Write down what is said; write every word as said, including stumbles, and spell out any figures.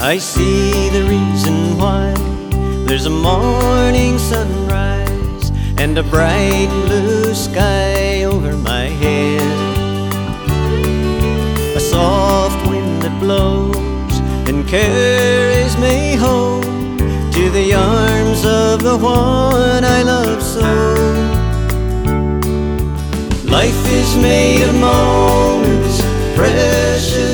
I see the reason why. There's a morning sunrise and a bright blue sky over my head. A soft wind that blows and carries me home to the arms of the one I love so. Life is made of moments, precious